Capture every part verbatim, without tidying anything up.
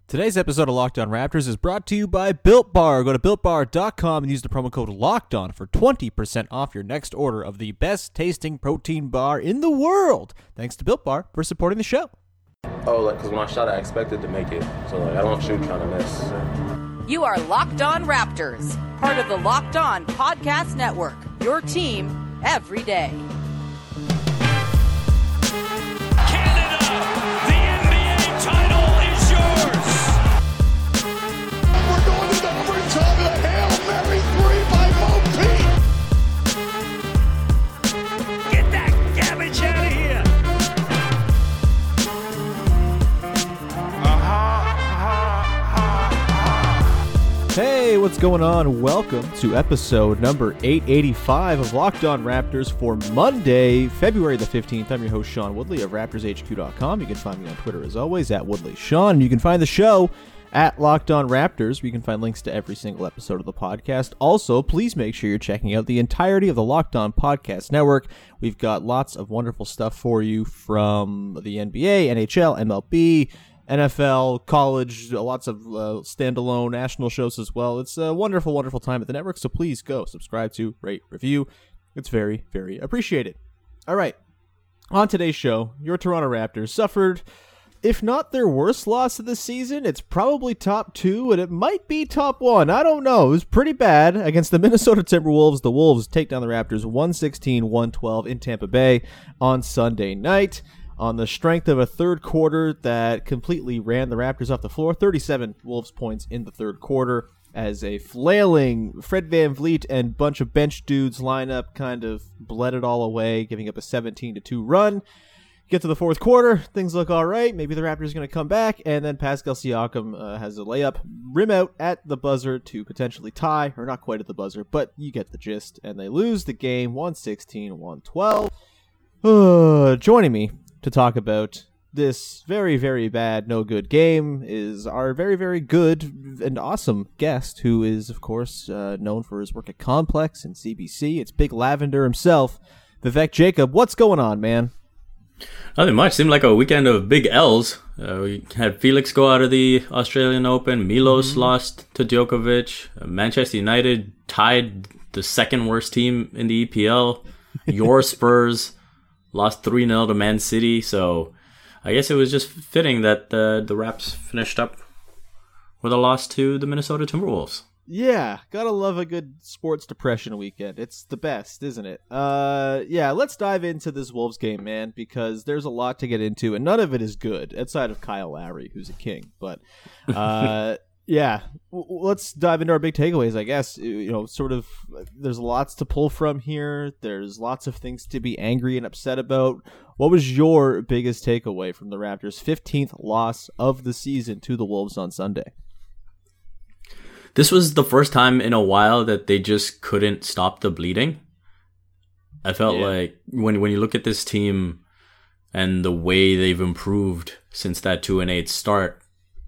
Today's episode of Locked On Raptors is brought to you by Built Bar. Go to built bar dot com and use the promo code LOCKEDON for twenty percent off your next order of the best tasting protein bar in the world. Thanks to Built Bar for supporting the show. Oh, like, because when I shot, I expected to make it. So, like, I don't shoot trying to miss. You are Locked On Raptors, part of the Locked On Podcast Network, your team every day. Hey, what's going on? Welcome to episode number eight eighty-five of Locked On Raptors for Monday, February the fifteenth. I'm your host, Sean Woodley of Raptors H Q dot com. You can find me on Twitter, as always, at WoodleySean. You can find the show at Locked On Raptors, where you can find links to every single episode of the podcast. Also, please make sure you're checking out the entirety of the Locked On Podcast Network. We've got lots of wonderful stuff for you from the N B A, N H L, M L B, N F L, college, lots of uh, standalone national shows as well. It's a wonderful, wonderful time at the network, so please go subscribe to, rate, review. It's very, very appreciated. All right, on today's show, your Toronto Raptors suffered, if not their worst loss of the season, it's probably top two, and it might be top one. I don't know. It was pretty bad against the Minnesota Timberwolves. The Wolves take down the Raptors one sixteen to one twelve in Tampa Bay on Sunday night, on the strength of a third quarter that completely ran the Raptors off the floor. thirty-seven Wolves points in the third quarter as a flailing Fred VanVleet and bunch of bench dudes lineup kind of bled it all away, giving up a seventeen to two run. Get to the fourth quarter, things look all right. Maybe the Raptors are going to come back, and then Pascal Siakam uh, has a layup, rim out at the buzzer to potentially tie, or not quite at the buzzer, but you get the gist, and they lose the game one sixteen to one twelve. Uh, joining me to talk about this very, very bad, no good game is our very, very good and awesome guest, who is, of course, uh, known for his work at Complex and C B C. It's Big Lavender himself, Vivek Jacob. What's going on, man? Nothing much. Seemed like a weekend of big L's. Uh, we had Felix go out of the Australian Open. Milos mm-hmm. lost to Djokovic. Uh, Manchester United tied the second worst team in the E P L. Your Spurs lost three nil to Man City. So I guess it was just fitting that the, the Raps finished up with a loss to the Minnesota Timberwolves. Yeah, gotta love a good sports depression weekend. It's the best, isn't it? Uh, yeah, let's dive into this Wolves game, man, because there's a lot to get into, and none of it is good, outside of Kyle Lowry, who's a king. But, uh, yeah, w- let's dive into our big takeaways, I guess. You know, sort of, there's lots to pull from here. There's lots of things to be angry and upset about. What was your biggest takeaway from the Raptors' fifteenth loss of the season to the Wolves on Sunday? This was the first time in a while that they just couldn't stop the bleeding. I felt yeah. like when when you look at this team and the way they've improved since that two and eight start,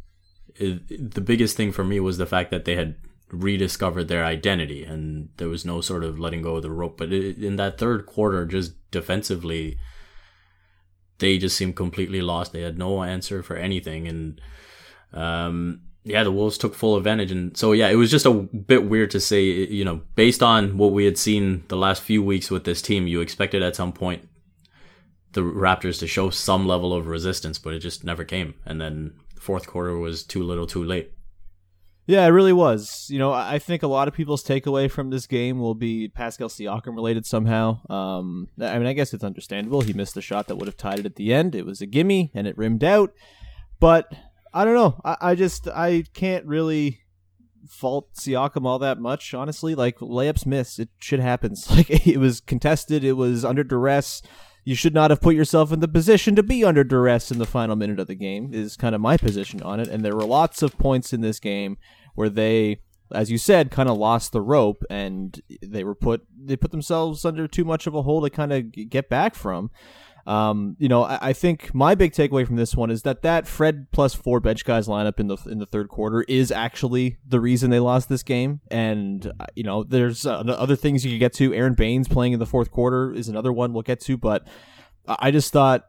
it, the biggest thing for me was the fact that they had rediscovered their identity and there was no sort of letting go of the rope. But it, in that third quarter, just defensively, they just seemed completely lost. They had no answer for anything, and um. Yeah, the Wolves took full advantage. And so, yeah, it was just a bit weird to say, you know, based on what we had seen the last few weeks with this team, you expected at some point the Raptors to show some level of resistance, but it just never came. And then the fourth quarter was too little too late. Yeah, it really was. You know, I think a lot of people's takeaway from this game will be Pascal Siakam related somehow. Um, I mean, I guess it's understandable. He missed the shot that would have tied it at the end. It was a gimme, and it rimmed out. But I don't know. I, I just, I can't really fault Siakam all that much, honestly. Like, layups miss. It shit happens. Like, it was contested. It was under duress. You should not have put yourself in the position to be under duress in the final minute of the game, is kind of my position on it. And there were lots of points in this game where they, as you said, kind of lost the rope, and they were put, they put themselves under too much of a hole to kind of get back from. Um, you know, I, I think my big takeaway from this one is that that Fred plus four bench guys lineup in the in the third quarter is actually the reason they lost this game. And, you know, there's uh, other things you could get to. Aaron Baines playing in the fourth quarter is another one we'll get to. But I just thought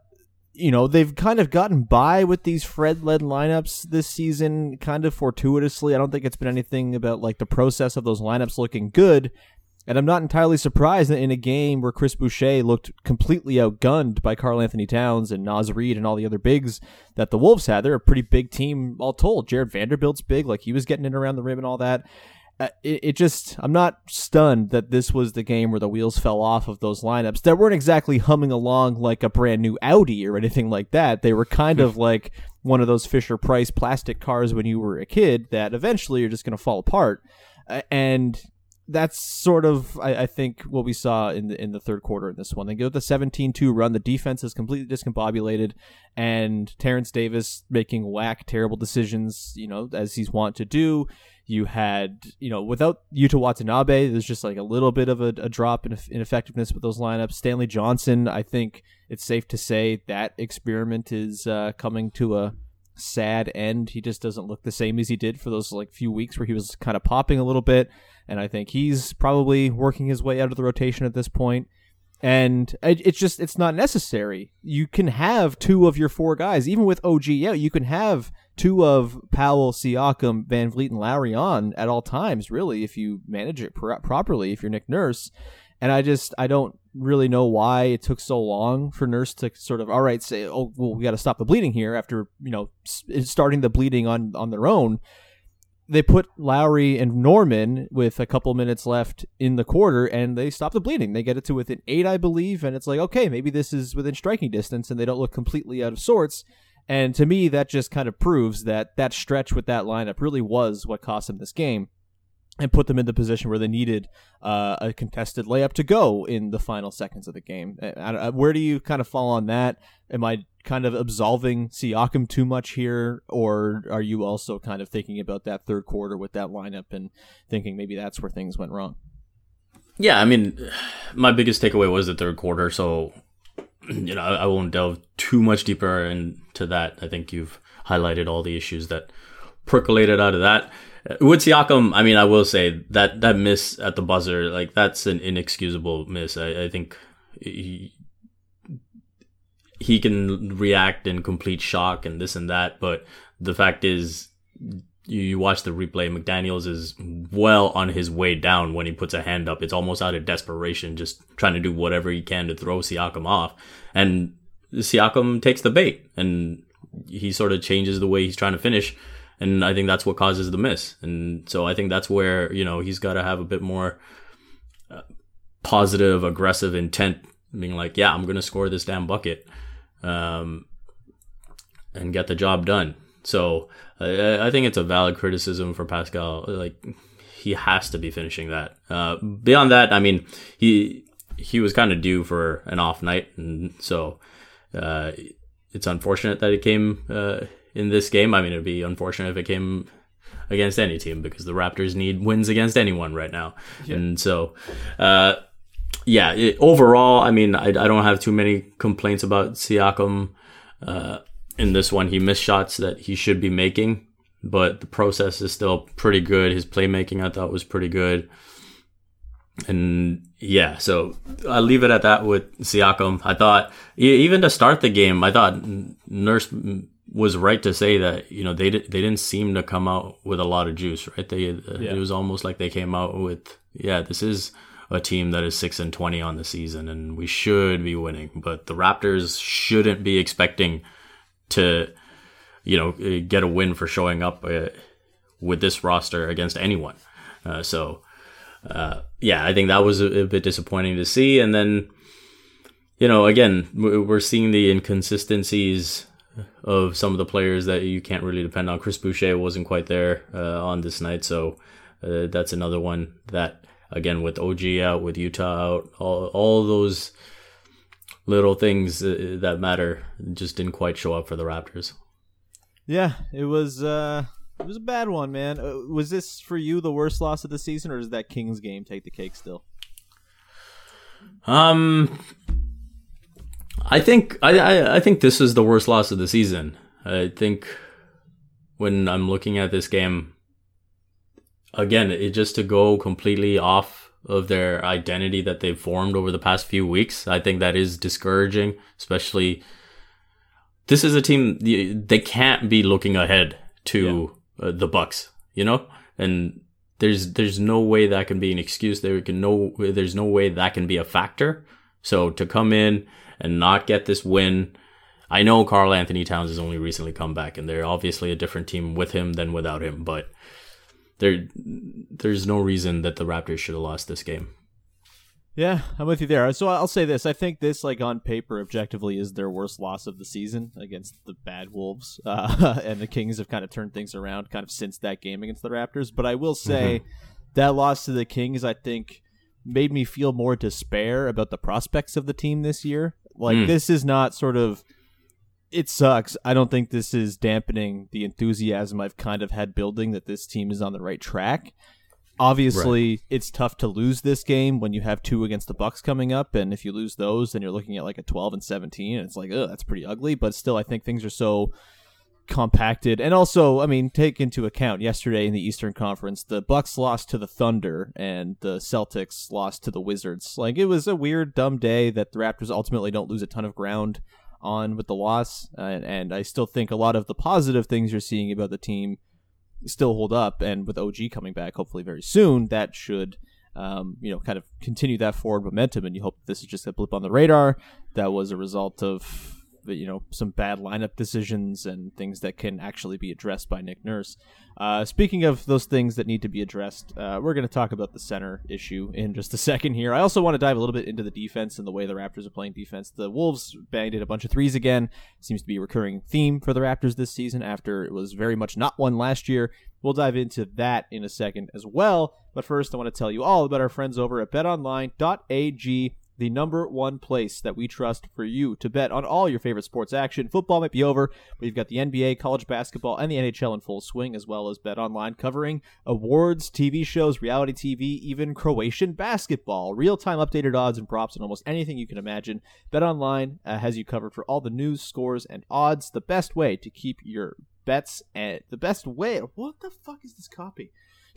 you know, they've kind of gotten by with these Fred-led lineups this season, kind of fortuitously. I don't think it's been anything about like the process of those lineups looking good. And I'm not entirely surprised that in a game where Chris Boucher looked completely outgunned by Karl Anthony Towns and Naz Reid and all the other bigs that the Wolves had. They're a pretty big team all told. Jared Vanderbilt's big, like he was getting in around the rim and all that. Uh, it, it just, I'm not stunned that this was the game where the wheels fell off of those lineups that weren't exactly humming along like a brand new Audi or anything like that. They were kind of like one of those Fisher-Price plastic cars when you were a kid that eventually are just going to fall apart. Uh, and that's sort of, I, I think, what we saw in the in the third quarter in this one. They go with the seventeen two run. The defense is completely discombobulated, and Terrence Davis making whack, terrible decisions, you know, as he's wont to do. You had, you know, without Yuta Watanabe, there's just like a little bit of a, a drop in, in effectiveness with those lineups. Stanley Johnson, I think it's safe to say that experiment is uh, coming to a sad end. He just doesn't look the same as he did for those like few weeks where he was kind of popping a little bit. And I think he's probably working his way out of the rotation at this point. And it, it's just, it's not necessary. You can have two of your four guys, even with O G out, you can have two of Powell, Siakam, Van Vliet, and Lowry on at all times, really, if you manage it pro- properly, if you're Nick Nurse. And I just, I don't really know why it took so long for Nurse to sort of, all right, say, oh, well, we got to stop the bleeding here after, you know, starting the bleeding on, on their own. They put Lowry and Norman with a couple minutes left in the quarter, and they stop the bleeding. They get it to within eight, I believe, and it's like, okay, maybe this is within striking distance, and they don't look completely out of sorts. And to me, that just kind of proves that that stretch with that lineup really was what cost them this game and put them in the position where they needed uh, a contested layup to go in the final seconds of the game. I, I, where do you kind of fall on that? Am I kind of absolving Siakam too much here, or are you also kind of thinking about that third quarter with that lineup and thinking maybe that's where things went wrong? Yeah, I mean, my biggest takeaway was the third quarter, so you know, I, I won't delve too much deeper into that. I think you've highlighted all the issues that percolated out of that. With Siakam, I mean, I will say that that miss at the buzzer, like that's an inexcusable miss. I, I think he, he can react in complete shock and this and that, but the fact is, you, you watch the replay, McDaniels is well on his way down when he puts a hand up. It's almost out of desperation, just trying to do whatever he can to throw Siakam off. And Siakam takes the bait, and he sort of changes the way he's trying to finish. And I think that's what causes the miss. And so I think that's where, you know, he's got to have a bit more uh, positive, aggressive intent, being like, yeah, I'm going to score this damn bucket um, and get the job done. So uh, I think it's a valid criticism for Pascal. Like, he has to be finishing that. Uh, beyond that, I mean, he he was kind of due for an off night. And so uh, it's unfortunate that it came uh, in this game. I mean, it'd be unfortunate if it came against any team, because the Raptors need wins against anyone right now. Yeah. And so, uh, yeah, it, overall, I mean, I, I don't have too many complaints about Siakam. Uh, in this one, he missed shots that he should be making, but the process is still pretty good. His playmaking, I thought, was pretty good. And yeah, so I'll leave it at that with Siakam. I thought, even to start the game, I thought Nurse was right to say that, you know, they they didn't seem to come out with a lot of juice, right? They uh, yeah. It was almost like they came out with, yeah, this is a team that is six and twenty on the season, and we should be winning. But the Raptors shouldn't be expecting to, you know, get a win for showing up uh, with this roster against anyone. Uh, so, uh, yeah, I think that was a, a bit disappointing to see. And then, you know, again, we're seeing the inconsistencies of some of the players that you can't really depend on. Chris Boucher wasn't quite there uh, on this night, so uh, that's another one that, again, with O G out, with Utah out, all all those little things uh, that matter just didn't quite show up for the Raptors. Yeah, it was uh, it was a bad one, man. Uh, was this for you the worst loss of the season, or does that Kings game take the cake still? Um. I think I, I I think this is the worst loss of the season. I think when I'm looking at this game, again, it just to go completely off of their identity that they've formed over the past few weeks, I think that is discouraging, especially this is a team, they can't be looking ahead to yeah. uh, the Bucks, you know? And there's there's no way that can be an excuse. There can no There's no way that can be a factor. So to come in and not get this win, I know Karl Anthony Towns has only recently come back, and they're obviously a different team with him than without him, but there there's no reason that the Raptors should have lost this game. Yeah, I'm with you there. So I'll say this. I think this, like on paper, objectively, is their worst loss of the season against the bad Wolves. Uh, and the Kings have kind of turned things around kind of since that game against the Raptors. But I will say mm-hmm. that loss to the Kings, I think, made me feel more despair about the prospects of the team this year. Like, mm. this is not sort of... It sucks. I don't think this is dampening the enthusiasm I've kind of had building that this team is on the right track. Obviously, right. It's tough to lose this game when you have two against the Bucks coming up, and if you lose those, then you're looking at like a twelve and seventeen, and it's like, oh, that's pretty ugly. But still, I think things are so compacted, and also, I mean, take into account yesterday in the Eastern Conference, the Bucks lost to the Thunder, and the Celtics lost to the Wizards. Like, it was a weird, dumb day that the Raptors ultimately don't lose a ton of ground on with the loss, and, and I still think a lot of the positive things you're seeing about the team still hold up, and with O G coming back hopefully very soon, that should um, you know, kind of continue that forward momentum, and you hope this is just a blip on the radar that was a result of, you know, some bad lineup decisions and things that can actually be addressed by Nick Nurse. Uh, speaking of those things that need to be addressed, uh, we're going to talk about the center issue in just a second here. I also want to dive a little bit into the defense and the way the Raptors are playing defense. The Wolves banged in a bunch of threes again. Seems to be a recurring theme for the Raptors this season after it was very much not one last year. We'll dive into that in a second as well. But first, I want to tell you all about our friends over at bet online dot a g, the number one place that we trust for you to bet on all your favorite sports action. Football might be over, but you've got the N B A, college basketball, and the N H L in full swing, as well as BetOnline covering awards, T V shows, reality T V, even Croatian basketball. Real-time updated odds and props on almost anything you can imagine. BetOnline uh, has you covered for all the news, scores, and odds. The best way to keep your bets at the best way. What the fuck is this copy?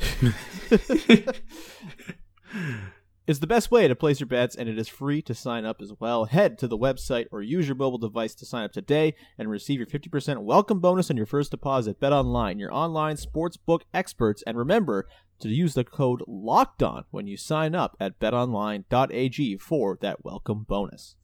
It's the best way to place your bets, and it is free to sign up as well. Head to the website or use your mobile device to sign up today and receive your fifty percent welcome bonus on your first deposit. BetOnline, your online sportsbook experts, and remember to use the code LOCKEDON when you sign up at bet online dot a g for that welcome bonus.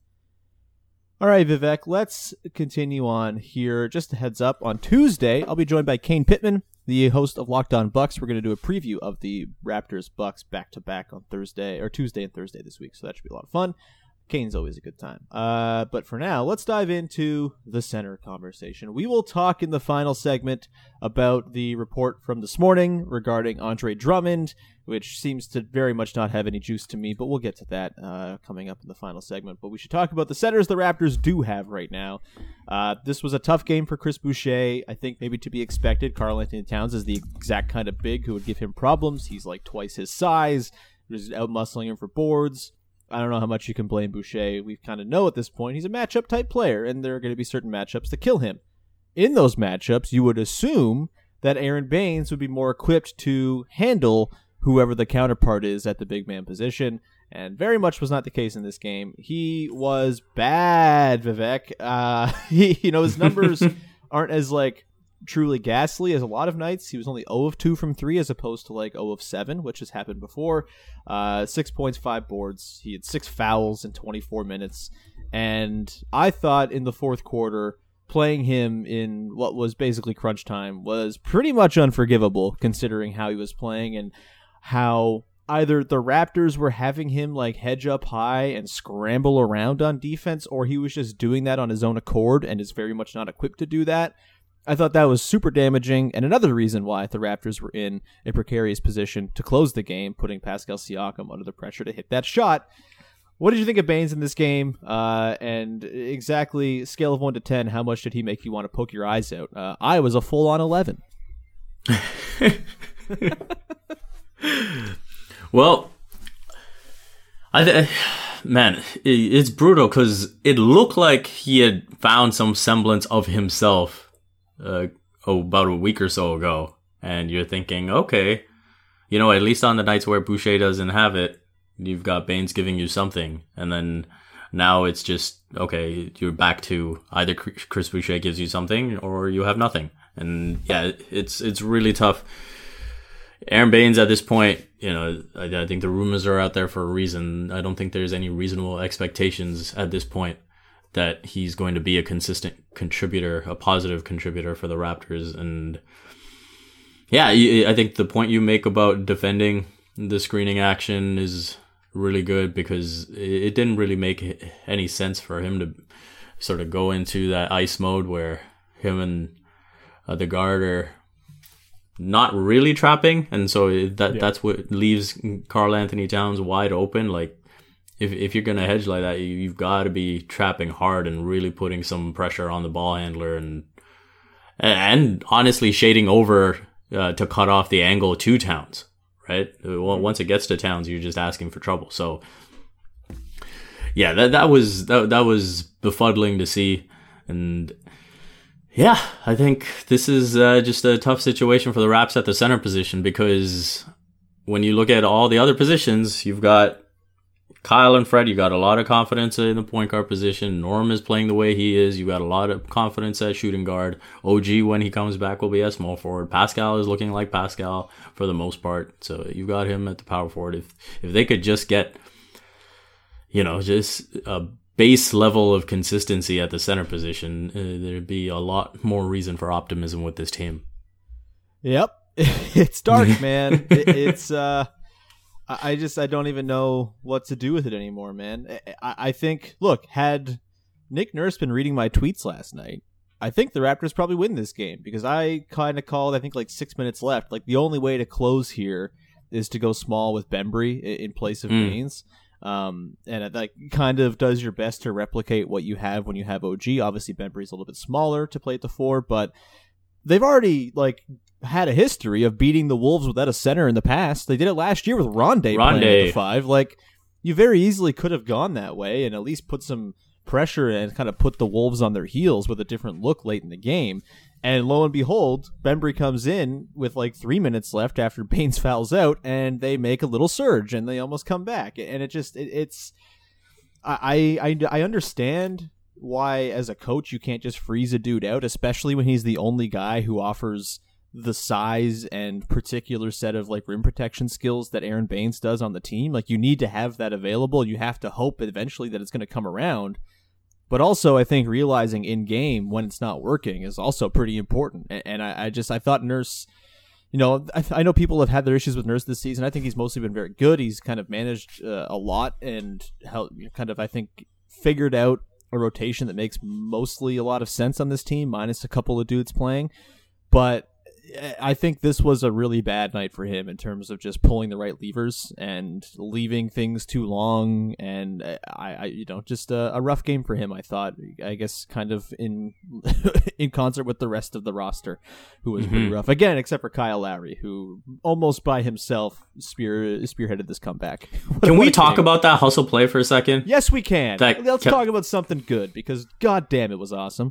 All right, Vivek, let's continue on here. Just a heads up, on Tuesday, I'll be joined by Kane Pittman, the host of Locked On Bucks. We're going to do a preview of the Raptors Bucks back-to-back on Thursday, or Tuesday and Thursday this week, so that should be a lot of fun. Kane's always a good time. Uh, but for now, let's dive into the center conversation. We will talk in the final segment about the report from this morning regarding Andre Drummond, which seems to very much not have any juice to me, but we'll get to that uh, coming up in the final segment. But we should talk about the centers the Raptors do have right now. Uh, this was a tough game for Chris Boucher. I think maybe to be expected. Karl Anthony Towns is the exact kind of big who would give him problems. He's like twice his size. He's out-muscling him for boards. I don't know how much you can blame Boucher. We kind of know at this point he's a matchup-type player, and there are going to be certain matchups that kill him. In those matchups, you would assume that Aaron Baines would be more equipped to handle whoever the counterpart is at the big man position, and very much was not the case in this game. He was bad, Vivek. Uh, he, you know, his numbers aren't as, like, truly ghastly as a lot of nights. He was only zero of two from three as opposed to like zero of seven, which has happened before. Uh, six points, five boards. He had six fouls in twenty-four minutes. And I thought in the fourth quarter, playing him in what was basically crunch time was pretty much unforgivable considering how he was playing and how either the Raptors were having him like hedge up high and scramble around on defense, or he was just doing that on his own accord and is very much not equipped to do that. I thought that was super damaging, and another reason why the Raptors were in a precarious position to close the game, putting Pascal Siakam under the pressure to hit that shot. What did you think of Baines in this game? Uh, and exactly, scale of one to ten, how much did he make you want to poke your eyes out? Uh, I was a full-on eleven. Well, I th- man, it's brutal because it looked like he had found some semblance of himself Uh, oh, about a week or so ago, and you're thinking, okay, you know, at least on the nights where Boucher doesn't have it, you've got Baines giving you something. And then Now it's just, okay, you're back to either Chris Boucher gives you something or you have nothing. And yeah, it's it's really tough. Aaron Baines at this point, you know, I, I think the rumors are out there for a reason. I don't think there's any reasonable expectations at this point that he's going to be a consistent contributor, a positive contributor for the Raptors. And yeah, I think the point you make about defending the screening action is really good, because it didn't really make any sense for him to sort of go into that ice mode where him and uh, the guard are not really trapping, and so that yeah. that's what leaves Karl Anthony Towns wide open. Like if if you're gonna hedge like that, you, you've got to be trapping hard and really putting some pressure on the ball handler, and and honestly shading over uh, to cut off the angle to Towns. Right? Well, once it gets to Towns, you're just asking for trouble. So, yeah, that that was that that was befuddling to see, and yeah, I think this is uh, just a tough situation for the Raps at the center position, because when you look at all the other positions, you've got Kyle and Fred. You got a lot of confidence in the point guard position. Norm is playing the way he is. You got a lot of confidence at shooting guard. O G, when he comes back, will be a small forward. Pascal is looking like Pascal for the most part. So you've got him at the power forward. If if they could just get, you know, just a base level of consistency at the center position, uh, there'd be a lot more reason for optimism with this team. Yep. It's dark, man. it, it's, uh, I just I don't even know what to do with it anymore, man. I, I think, look, had Nick Nurse been reading my tweets last night, I think the Raptors probably win this game, because I kind of called, I think, like six minutes left. Like, the only way to close here is to go small with Bembry in place of mm. Baines. Um, and it like kind of does your best to replicate what you have when you have O G. Obviously, Bembry's a little bit smaller to play at the four, but they've already, like, had a history of beating the Wolves without a center in the past. They did it last year with Rondae, Rondae. playing at the five. Like, you very easily could have gone that way and at least put some pressure and kind of put the Wolves on their heels with a different look late in the game. And lo and behold, Bembry comes in with like three minutes left after Baines fouls out, and they make a little surge and they almost come back. And it just, it, it's, I, I, I understand why as a coach you can't just freeze a dude out, especially when he's the only guy who offers the size and particular set of like rim protection skills that Aaron Baines does on the team. Like, you need to have that available. You have to hope eventually that it's going to come around. But also, I think realizing in game when it's not working is also pretty important. And, and I, I just I thought Nurse, you know, I, I know people have had their issues with Nurse this season. I think he's mostly been very good. He's kind of managed uh, a lot and helped, you know, kind of I think figured out a rotation that makes mostly a lot of sense on this team, minus a couple of dudes playing. But I think this was a really bad night for him in terms of just pulling the right levers and leaving things too long. And I, I you know, just a, a rough game for him, I thought. I guess kind of in in concert with the rest of the roster, who was mm-hmm. pretty rough. Again, except for Kyle Lowry, who almost by himself spear spearheaded this comeback. What, can what we talk about that hustle play for a second? Yes, we can. That Let's kept... talk about something good, because god damn, it was awesome.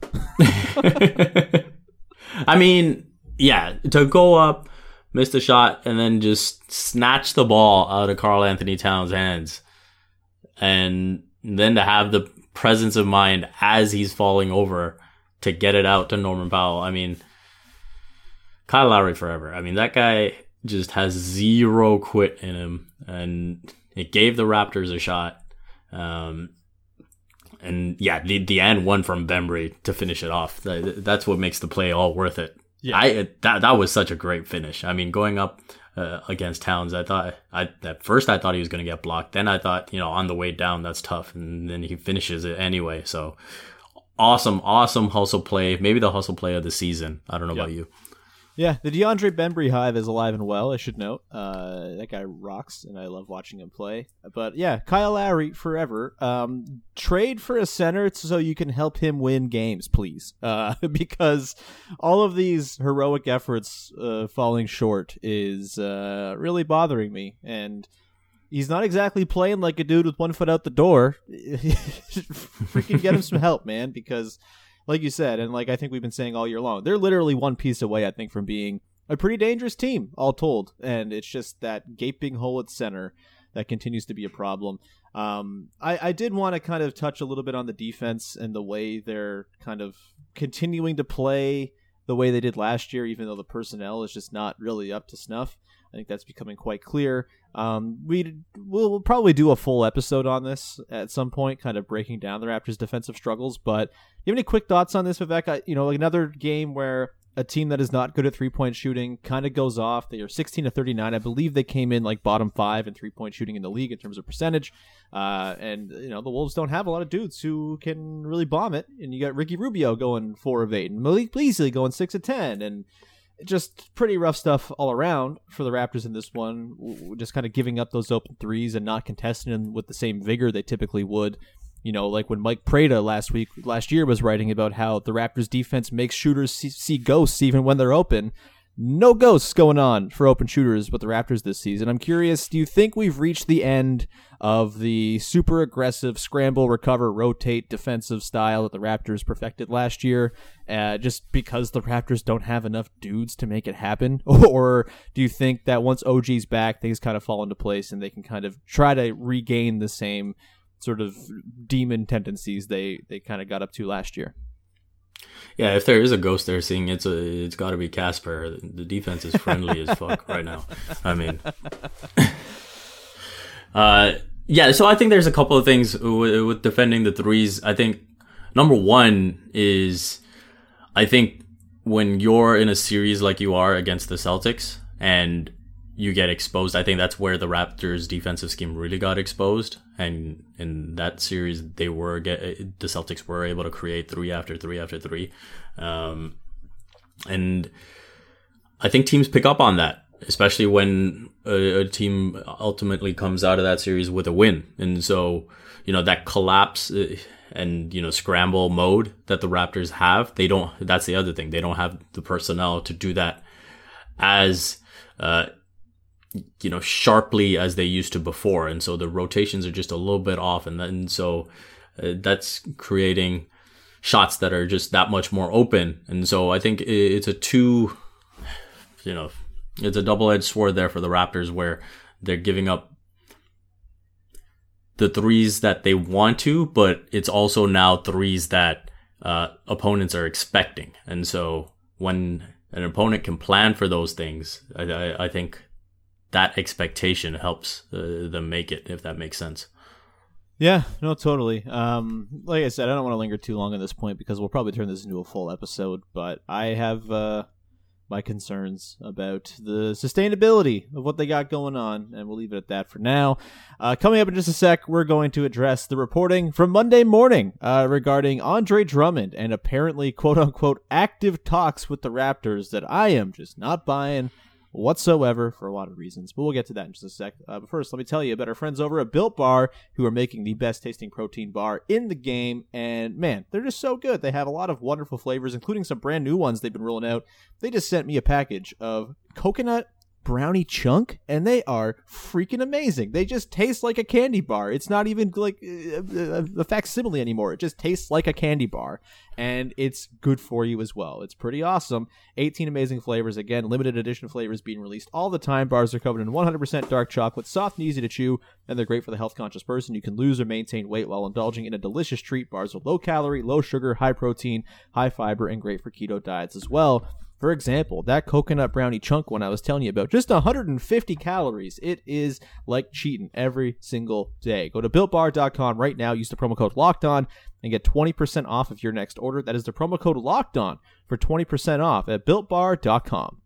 I mean... Yeah, to go up, miss the shot, and then just snatch the ball out of Karl Anthony Towns' hands. And then to have the presence of mind as he's falling over to get it out to Norman Powell. I mean, Kyle Lowry forever. I mean, that guy just has zero quit in him. And it gave the Raptors a shot. Um, and yeah, the, the and one from Bembry to finish it off. That, that's what makes the play all worth it. Yeah, I that that was such a great finish. I mean, going up uh, against Towns, I thought I at first I thought he was going to get blocked. Then I thought, you know, on the way down, that's tough, and then he finishes it anyway. So awesome, awesome hustle play. Maybe the hustle play of the season. I don't know yep. about you. Yeah, the DeAndre Bembry hive is alive and well, I should note. Uh, that guy rocks, and I love watching him play. But yeah, Kyle Lowry forever. Um, trade for a center so you can help him win games, please. Uh, because all of these heroic efforts uh, falling short is uh, really bothering me. And he's not exactly playing like a dude with one foot out the door. Freaking get him some help, man, because... like you said, and like I think we've been saying all year long, they're literally one piece away, I think, from being a pretty dangerous team, all told. And it's just that gaping hole at center that continues to be a problem. Um, I, I did want to kind of touch a little bit on the defense and the way they're kind of continuing to play the way they did last year, even though the personnel is just not really up to snuff. I think that's becoming quite clear. Um, we we'll probably do a full episode on this at some point, kind of breaking down the Raptors' defensive struggles. But do you have any quick thoughts on this, Vivek? I, you know, another game where a team that is not good at three-point shooting kind of goes off. They are sixteen to thirty-nine. I believe they came in like bottom five in three-point shooting in the league in terms of percentage. Uh, and, you know, the Wolves don't have a lot of dudes who can really bomb it. And you got Ricky Rubio going four of eight and Malik Beasley going six of ten. And just pretty rough stuff all around for the Raptors in this one. Just kind of giving up those open threes and not contesting them with the same vigor they typically would. You know, like when Mike Prada last week, last year was writing about how the Raptors defense makes shooters see, see ghosts even when they're open. No ghosts going on for open shooters with the Raptors this season. I'm curious, do you think we've reached the end of the super aggressive scramble, recover, rotate defensive style that the Raptors perfected last year, uh, just because the Raptors don't have enough dudes to make it happen? Or do you think that once O G's back, things kind of fall into place and they can kind of try to regain the same sort of demon tendencies they, they kind of got up to last year? Yeah, if there is a ghost they're seeing, it's a it's got to be Casper. The defense is friendly as fuck right now. I mean, uh, yeah. So I think there's a couple of things with, with defending the threes. I think number one is, I think when you're in a series like you are against the Celtics and you get exposed, I think that's where the Raptors' defensive scheme really got exposed. And in that series, they were get, the Celtics were able to create three after three after three. Um, and I think teams pick up on that, especially when a, a team ultimately comes out of that series with a win. And so, you know, that collapse and, you know, scramble mode that the Raptors have, they don't, that's the other thing. They don't have the personnel to do that as, uh, you know, sharply as they used to before. And so the rotations are just a little bit off. And then, so uh, that's creating shots that are just that much more open. And so I think it's a two, you know, it's a double-edged sword there for the Raptors where they're giving up the threes that they want to, but it's also now threes that uh, opponents are expecting. And so when an opponent can plan for those things, I, I, I think that expectation helps uh, them make it, if that makes sense. Yeah, no, totally. Um, like I said, I don't want to linger too long on this point because we'll probably turn this into a full episode, but I have uh, my concerns about the sustainability of what they got going on, and we'll leave it at that for now. Uh, coming up in just a sec, we're going to address the reporting from Monday morning uh, regarding Andre Drummond and apparently quote-unquote active talks with the Raptors that I am just not buying whatsoever for a lot of reasons, but we'll get to that in just a sec. Uh, but first, let me tell you about our friends over at Built Bar, who are making the best tasting protein bar in the game, and man, they're just so good. They have a lot of wonderful flavors, including some brand new ones they've been rolling out. They just sent me a package of coconut brownie chunk, and they are freaking amazing. They just taste like a candy bar. It's not even like a, a facsimile anymore. It just tastes like a candy bar, and it's good for you as well. It's pretty awesome. eighteen amazing flavors. Again, limited edition flavors being released all the time. Bars are covered in one hundred percent dark chocolate, soft and easy to chew, and they're great for the health-conscious person. You can lose or maintain weight while indulging in a delicious treat. Bars are low calorie, low sugar, high protein, high fiber, and great for keto diets as well. For example, that coconut brownie chunk one I was telling you about, just one hundred fifty calories. It is like cheating every single day. Go to built bar dot com right now. Use the promo code LOCKEDON and get twenty percent off of your next order. That is the promo code LOCKEDON for twenty percent off at built bar dot com.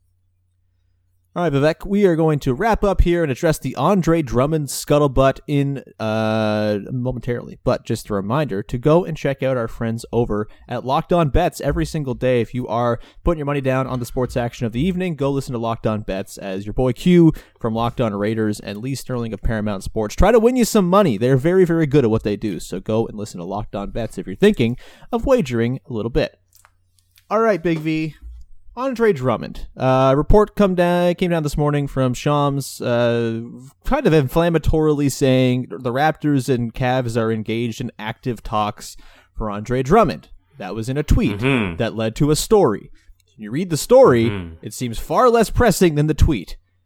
All right, Vivek, we are going to wrap up here and address the Andre Drummond scuttlebutt in uh, momentarily. But just a reminder to go and check out our friends over at Locked On Bets every single day. If you are putting your money down on the sports action of the evening, go listen to Locked On Bets as your boy Q from Locked On Raiders and Lee Sterling of Paramount Sports try to win you some money. They're very, very good at what they do. So go and listen to Locked On Bets if you're thinking of wagering a little bit. All right, Big V. Andre Drummond. Uh, a report come down, came down this morning from Shams, uh, kind of inflammatorily saying the Raptors and Cavs are engaged in active talks for Andre Drummond. That was in a tweet mm-hmm. that led to a story. When you read the story, mm-hmm. it seems far less pressing than the tweet.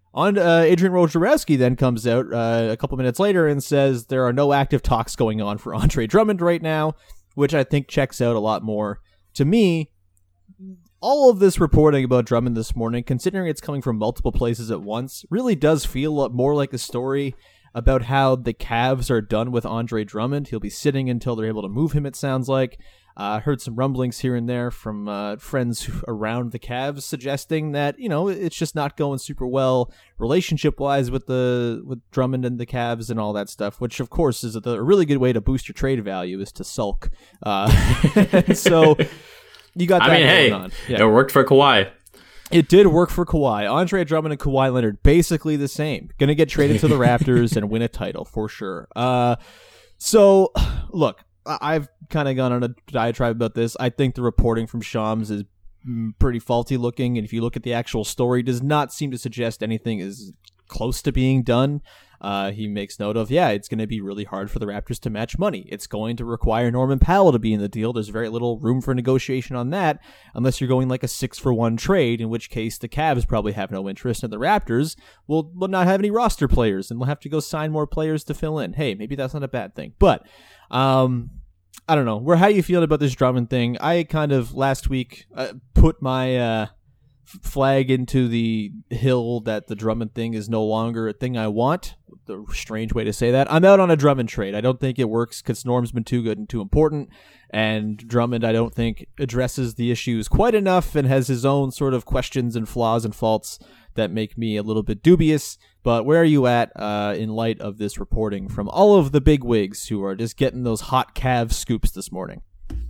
On uh, Adrian Wojnarowski then comes out uh, a couple minutes later and says there are no active talks going on for Andre Drummond right now, which I think checks out a lot more. To me, all of this reporting about Drummond this morning, considering it's coming from multiple places at once, really does feel more like a story about how the Cavs are done with Andre Drummond. He'll be sitting until they're able to move him, it sounds like. I uh, heard some rumblings here and there from uh, friends around the Cavs suggesting that, you know, it's just not going super well relationship-wise with the with Drummond and the Cavs and all that stuff, which, of course, is a, a really good way to boost your trade value, is to sulk. Uh, so you got that I mean, going hey, on. Yeah. It worked for Kawhi. It did work for Kawhi. Andre Drummond and Kawhi Leonard, basically the same. Going to get traded to the Raptors and win a title, for sure. Uh, so, look, I've kind of gone on a diatribe about this. I think the reporting from Shams is pretty faulty looking, and if you look at the actual story, does not seem to suggest anything is close to being done. Uh, he makes note of, yeah, it's going to be really hard for the Raptors to match money. It's going to require Norman Powell to be in the deal. There's very little room for negotiation on that, unless you're going like a six for one trade, in which case the Cavs probably have no interest, and the Raptors will, will not have any roster players, and we'll have to go sign more players to fill in. Hey, maybe that's not a bad thing. But, um... I don't know. Where how you feel about this Drummond thing? I kind of last week uh, put my uh, f- flag into the hill that the Drummond thing is no longer a thing I want. The strange way to say that. I'm out on a Drummond trade. I don't think it works because Norm's been too good and too important, and Drummond I don't think addresses the issues quite enough and has his own sort of questions and flaws and faults that make me a little bit dubious. But where are you at uh, in light of this reporting from all of the big wigs who are just getting those hot Cavs scoops this morning?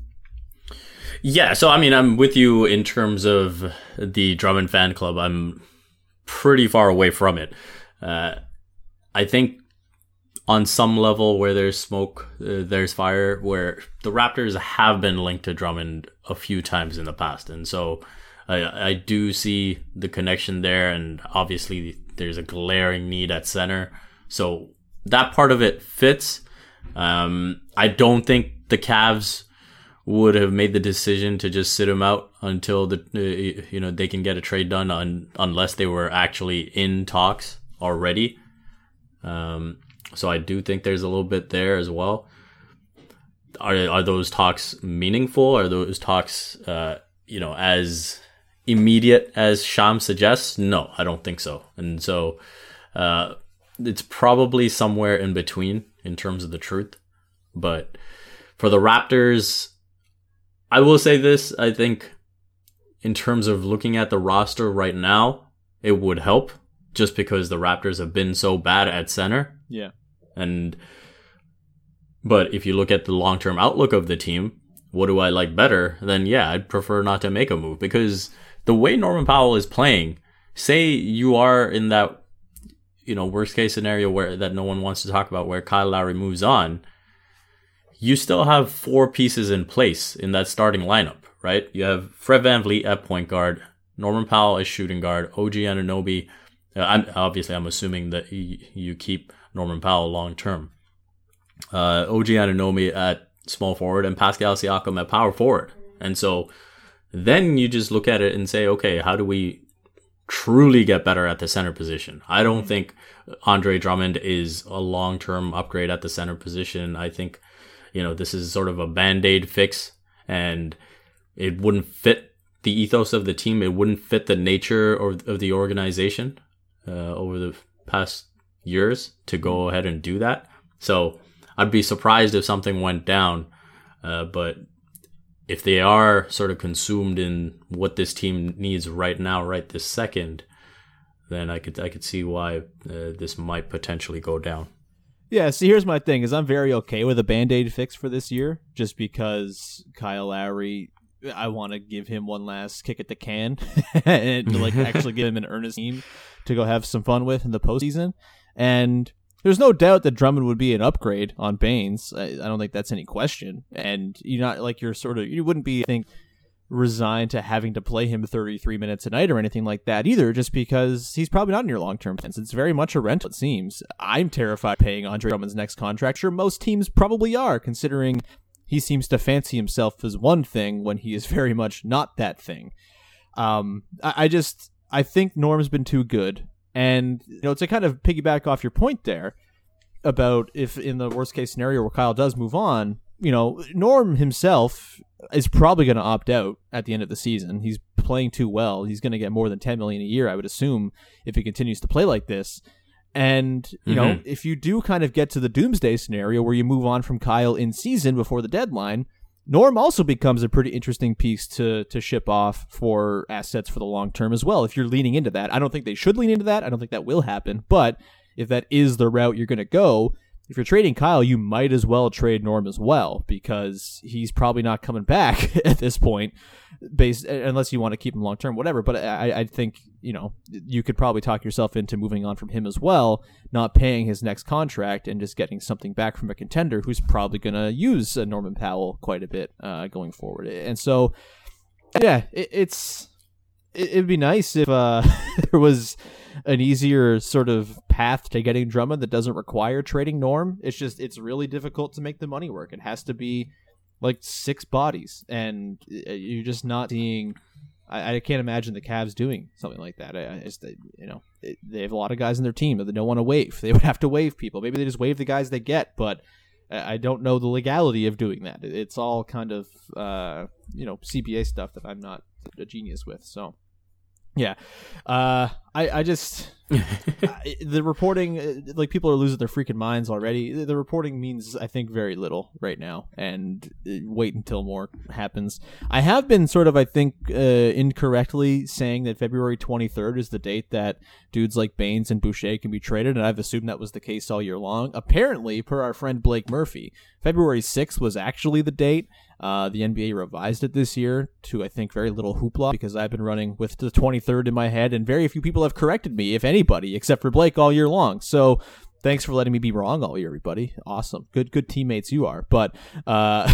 Yeah, so I mean, I'm with you in terms of the Drummond fan club. I'm pretty far away from it. Uh, I think on some level where there's smoke, uh, there's fire, where the Raptors have been linked to Drummond a few times in the past. And so I, I do see the connection there, and obviously there's a glaring need at center. So that part of it fits. Um, I don't think the Cavs would have made the decision to just sit him out until the uh, you know they can get a trade done, un- unless they were actually in talks already. Um, so I do think there's a little bit there as well. Are are those talks meaningful? Are those talks uh, you know as immediate as Shams suggests? No, I don't think so. And so uh, it's probably somewhere in between in terms of the truth. But for the Raptors, I will say this. I think in terms of looking at the roster right now, it would help just because the Raptors have been so bad at center. Yeah. And but if you look at the long-term outlook of the team, what do I like better? Then yeah, I'd prefer not to make a move, because the way Norman Powell is playing, say you are in that, you know, worst case scenario where that no one wants to talk about, where Kyle Lowry moves on, you still have four pieces in place in that starting lineup, right? You have Fred VanVleet at point guard, Norman Powell as shooting guard, O G Anunoby. Uh, I'm obviously I'm assuming that you, you keep Norman Powell long term. Uh, O G Anunoby at small forward and Pascal Siakam at power forward, and so then you just look at it and say, okay, how do we truly get better at the center position? I don't think Andre Drummond is a long-term upgrade at the center position. I think, you know, this is sort of a Band-Aid fix, and it wouldn't fit the ethos of the team. It wouldn't fit the nature of, of the organization uh, over the past years to go ahead and do that. So I'd be surprised if something went down, uh, but if they are sort of consumed in what this team needs right now, right this second, then I could I could see why uh, this might potentially go down. Yeah, see, here's my thing, is I'm very okay with a Band-Aid fix for this year, just because Kyle Lowry, I want to give him one last kick at the can and like actually give him an earnest team to go have some fun with in the postseason. And there's no doubt that Drummond would be an upgrade on Baines. I, I don't think that's any question. And you're not like you're sort of you wouldn't be I think resigned to having to play him thirty-three minutes a night or anything like that either, just because he's probably not in your long-term plans. It's very much a rental, it seems. I'm terrified of paying Andre Drummond's next contract. Sure, most teams probably are, considering he seems to fancy himself as one thing when he is very much not that thing. Um, I, I just I think Norm's been too good. And, you know, to kind of piggyback off your point there about if in the worst case scenario where Kyle does move on, you know, Norm himself is probably going to opt out at the end of the season. He's playing too well. He's going to get more than ten million dollars a year, I would assume, if he continues to play like this. And, you mm-hmm. know, if you do kind of get to the doomsday scenario where you move on from Kyle in season before the deadline, Norm also becomes a pretty interesting piece to to ship off for assets for the long term as well, if you're leaning into that. I don't think they should lean into that. I don't think that will happen. But if that is the route you're going to go, if you're trading Kyle, you might as well trade Norm as well, because he's probably not coming back at this point, based unless you want to keep him long term, whatever. But I, I think, you know, you could probably talk yourself into moving on from him as well, not paying his next contract and just getting something back from a contender who's probably going to use uh, Norman Powell quite a bit uh, going forward. And so, yeah, it, it's it, it'd be nice if uh, there was an easier sort of path to getting Drummond that doesn't require trading Norm. It's just, it's really difficult to make the money work. It has to be like six bodies, and you're just not seeing. I, I can't imagine the Cavs doing something like that. I, I just, you know, it, they have a lot of guys in their team that they don't want to waive. They would have to waive people. Maybe they just waive the guys they get, but I don't know the legality of doing that. It's all kind of, uh, you know, C B A stuff that I'm not a genius with. So. Yeah, uh, I I just I, the reporting, like, people are losing their freaking minds already. The reporting means, I think, very little right now, and wait until more happens. I have been sort of, I think, uh, incorrectly saying that February twenty-third is the date that dudes like Baines and Boucher can be traded, and I've assumed that was the case all year long. Apparently, per our friend Blake Murphy, February sixth was actually the date. Uh, the N B A revised it this year to, I think, very little hoopla, because I've been running with the twenty-third in my head, and very few people have corrected me, if anybody, except for Blake all year long. So thanks for letting me be wrong all year, everybody. Awesome. Good, good teammates you are. But, uh,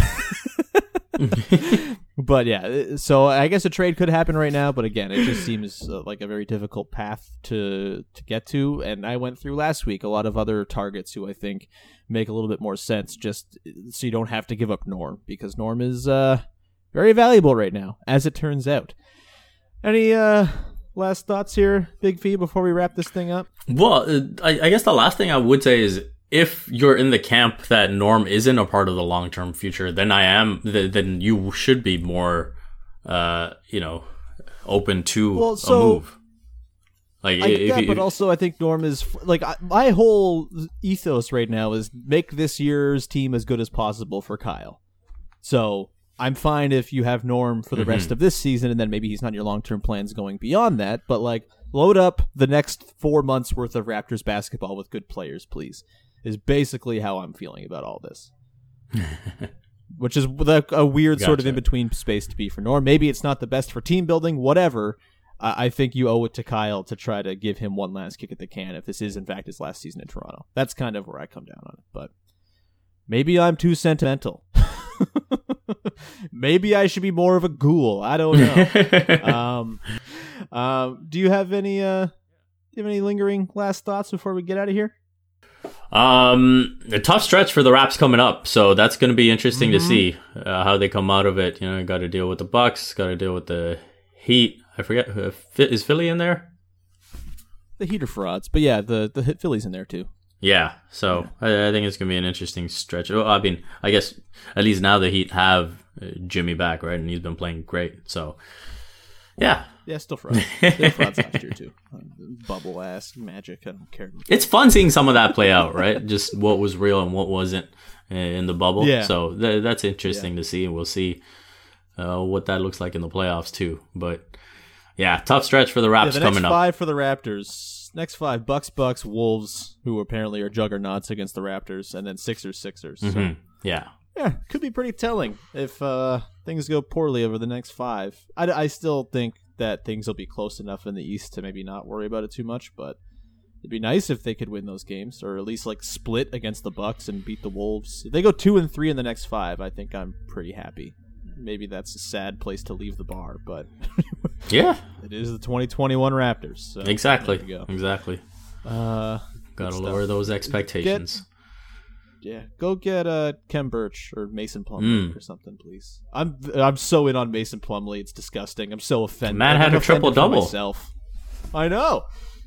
but yeah, so I guess a trade could happen right now, but again, it just seems uh, like a very difficult path to, to get to. And I went through last week a lot of other targets who I think make a little bit more sense, just so you don't have to give up Norm, because Norm is uh, very valuable right now, as it turns out. Any uh, last thoughts here, Big Fee, before we wrap this thing up? Well, I, I guess the last thing I would say is, if you're in the camp that Norm isn't a part of the long-term future, then I am, th- then you should be more, uh, you know, open to well, so- a move. Like, I if, get that, if, but also I think Norm is, like, I, my whole ethos right now is make this year's team as good as possible for Kyle. So I'm fine if you have Norm for the mm-hmm. rest of this season, and then maybe he's not your long-term plans going beyond that. But, like, load up the next four months worth of Raptors basketball with good players, please, is basically how I'm feeling about all this. Which is a weird gotcha. sort of in-between space to be for Norm. Maybe it's not the best for team building, whatever. I think you owe it to Kyle to try to give him one last kick at the can if this is, in fact, his last season in Toronto. That's kind of where I come down on it. But maybe I'm too sentimental. Maybe I should be more of a ghoul. I don't know. um, um, do you have any uh, do you have any lingering last thoughts before we get out of here? Um, a tough stretch for the Raps coming up, so that's going to be interesting mm-hmm. to see uh, how they come out of it. You know, got to deal with the Bucks, got to deal with the Heat. I forget, uh, is Philly in there? The Heat are frauds, but yeah, the the Philly's in there too. Yeah, so yeah. I, I think it's gonna be an interesting stretch. Well, I mean, I guess at least now the Heat have uh, Jimmy back, right, and he's been playing great. So, yeah, yeah, still frauds. Still frauds last year too. Bubble ass magic. I don't care. It's fun seeing some of that play out, right? Just what was real and what wasn't in the bubble. Yeah. So th- that's interesting yeah. to see, and we'll see uh, what that looks like in the playoffs too. But yeah, tough stretch for the Raps yeah, the coming next up. Five for the Raptors. Next five: Bucks, Bucks, Wolves, who apparently are juggernauts against the Raptors, and then Sixers, Sixers. Mm-hmm. So, yeah, yeah, could be pretty telling if uh, things go poorly over the next five. I, I still think that things will be close enough in the East to maybe not worry about it too much, but it'd be nice if they could win those games, or at least like split against the Bucks and beat the Wolves. If they go two and three in the next five, I think I'm pretty happy. Maybe that's a sad place to leave the bar, but yeah, it is the twenty twenty-one Raptors. So exactly, go. exactly. Uh, Gotta lower those expectations. Get, yeah, go get uh, Kem Birch or Mason Plumlee mm. or something, please. I'm I'm so in on Mason Plumlee. It's disgusting. I'm so offended. The man had I'm a triple double. Myself. I know.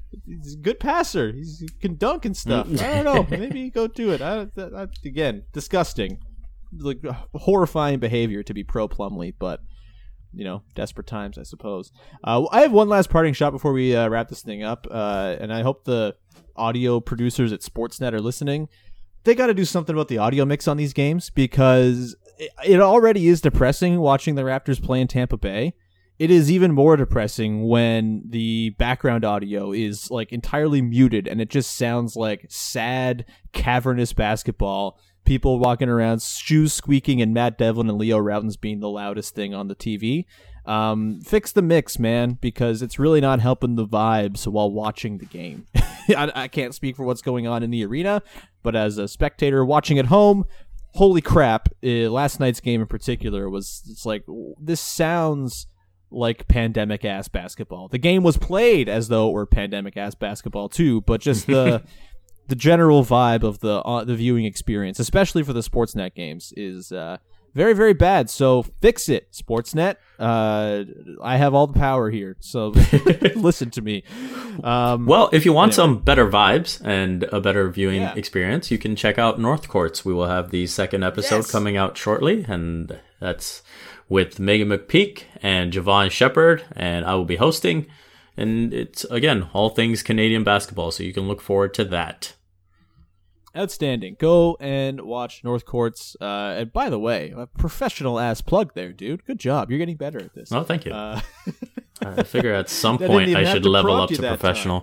he's a good passer. He's, he can dunk and stuff. I don't know. Maybe go do it. I, I, again, disgusting. Like horrifying behavior to be pro Plumlee, but you know, desperate times, I suppose. Uh, I have one last parting shot before we uh, wrap this thing up, uh, and I hope the audio producers at Sportsnet are listening. They got to do something about the audio mix on these games, because it, it already is depressing watching the Raptors play in Tampa Bay. It is even more depressing when the background audio is like entirely muted and it just sounds like sad, cavernous basketball. People walking around, shoes squeaking, and Matt Devlin and Leo Routins being the loudest thing on the T V. Um, fix the mix, man, because it's really not helping the vibes while watching the game. I, I can't speak for what's going on in the arena, but as a spectator watching at home, holy crap, uh, last night's game in particular was, it's like, this sounds like pandemic-ass basketball. The game was played as though it were pandemic-ass basketball too, but just the... the general vibe of the uh, the viewing experience, especially for the Sportsnet games, is uh, very, very bad. So fix it, Sportsnet. Uh, I have all the power here, so listen to me. Um, well, if you want anyway. some better vibes and a better viewing yeah. experience, you can check out North Courts. We will have the second episode yes. coming out shortly, and that's with Megan McPeak and Javon Shepard, and I will be hosting. And it's, again, all things Canadian basketball, so you can look forward to that. Outstanding. Go and watch North Courts. Uh, and by the way, a professional-ass plug there, dude. Good job. You're getting better at this. Oh, thank you. Uh, I figure at some I point didn't even I have should to level prompt up you to that professional.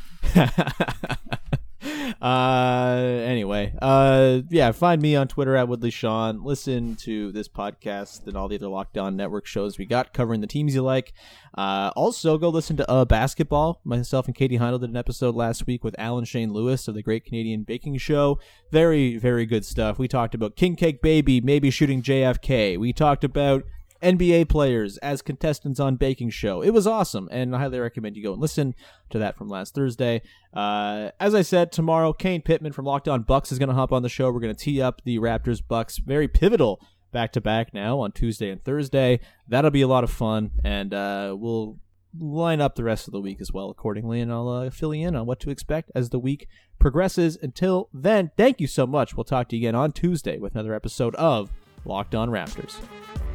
uh, anyway, uh, yeah, find me on Twitter at Woodley Sean. Listen to this podcast and all the other Locked On Network shows we got covering the teams you like. Uh, also, go listen to uh, Basketball. Myself and Katie Heindel did an episode last week with Alan Shane Lewis of the Great Canadian Baking Show. Very, very good stuff. We talked about King Cake Baby maybe shooting J F K. We talked about N B A players as contestants on Baking Show. It was awesome, and I highly recommend you go and listen to that from last Thursday. Uh, as I said, tomorrow, Kane Pittman from Locked On Bucks is going to hop on the show. We're going to tee up the Raptors-Bucks. Very pivotal back-to-back now on Tuesday and Thursday. That'll be a lot of fun, and uh, we'll line up the rest of the week as well accordingly, and I'll uh, fill you in on what to expect as the week progresses. Until then, thank you so much. We'll talk to you again on Tuesday with another episode of Locked On Raptors.